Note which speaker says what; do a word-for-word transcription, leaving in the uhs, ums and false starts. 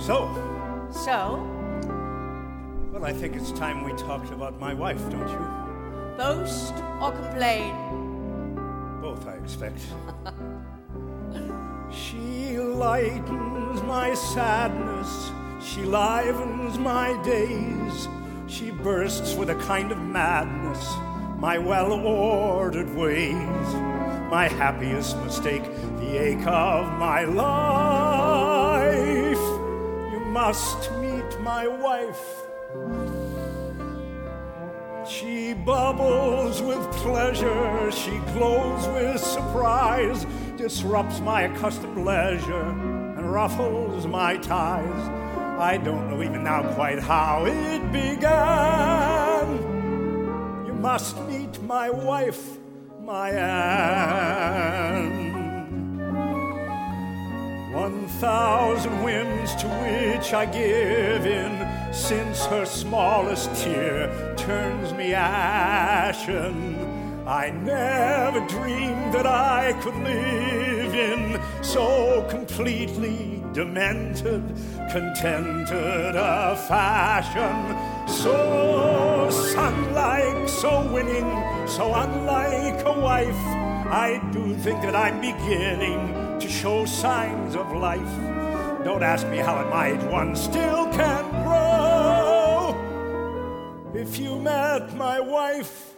Speaker 1: So?
Speaker 2: So?
Speaker 1: Well, I think it's time we talked about my wife, don't you?
Speaker 2: Boast or complain?
Speaker 1: Both, I expect. She lightens my sadness, she livens my days, she bursts with a kind of madness my well-ordered ways, my happiest mistake, the ache of my life. You must meet my wife. She bubbles with pleasure, she glows with surprise, disrupts my accustomed leisure and ruffles my ties. I don't know even now quite how it began. You must meet my wife, my Anne. One thousand whims to which I give in, since her smallest tear turns me ashen. I never dreamed that I could live in so completely demented, contented a fashion. So sun-like, so winning, so unlike a wife, I do think that I'm beginning to show signs of life. Don't ask me how at my age one still can grow. If you met my wife,